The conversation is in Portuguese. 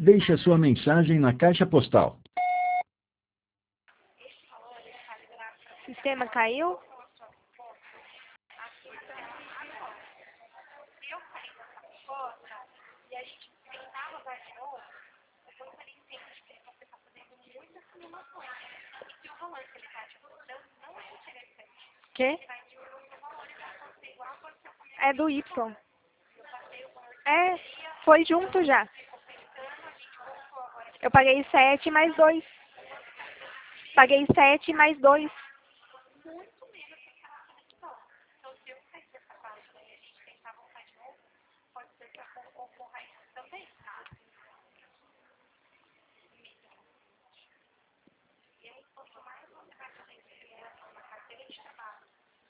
Deixe a sua mensagem na caixa postal. O sistema caiu? Quê? É do Y. É, foi junto já. Eu paguei 7 mais 2. Paguei 7 mais 2.